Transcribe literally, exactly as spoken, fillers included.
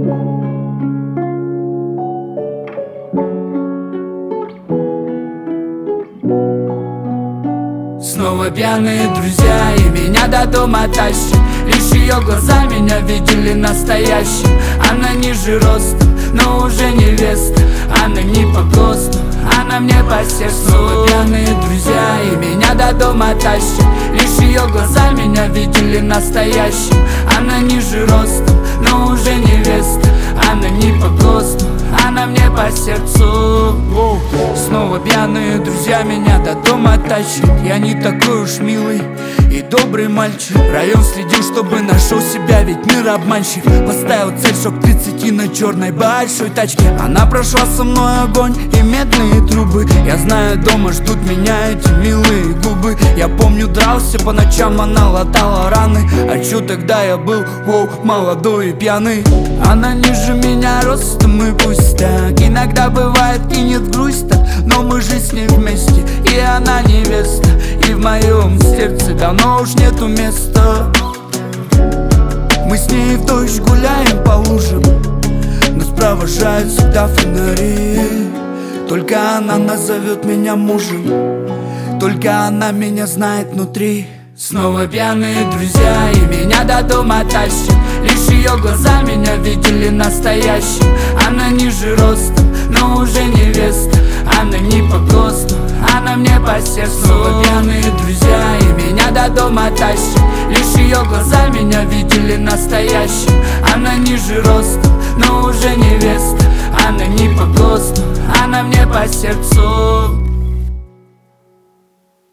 Снова пьяные друзья и меня до дома тащат. Лишь ее глаза меня видели настоящим. Она ниже ростом, но уже невеста. Она не по ГОСТу, она мне по сердцу. Снова пьяные друзья и меня до дома тащат. Лишь ее глаза меня видели настоящим. Она ниже ростом, но уже невеста. Она не по ГОСТу, она мне по сердцу. Снова пьяные друзья меня до дома тащат. Я не такой уж милый и добрый мальчик. Район следил, чтобы нашел себя, ведь мир обманщик. Поставил цель, чтоб к тридцати на черной большой тачке. Она прошла со мной огонь и медные трубы. Я знаю, дома ждут меня эти милые губы. Я помню, дрался по ночам, она латала раны. А чё тогда я был, воу, молодой и пьяный. Она ниже меня ростом, и пусть так. Иногда бывает кинет грусть так, но мы же с ней вместе, и она невеста. И в моем сердце давно уж нету места. Мы с ней в дождь гуляем по лужам, нас провожают всегда фонари. Только она назовет меня мужем, только она меня знает внутри. Снова пьяные друзья и меня до дома тащат. Лишь ее глаза меня видели настоящим. Она ниже ростом, но уже невеста. Она не по ГОСТу, она мне по сердцу. Снова пьяные друзья и меня до дома тащат. Лишь ее глаза меня видели настоящим. Она ниже ростом, но уже невеста. Она не по ГОСТу, она мне по сердцу.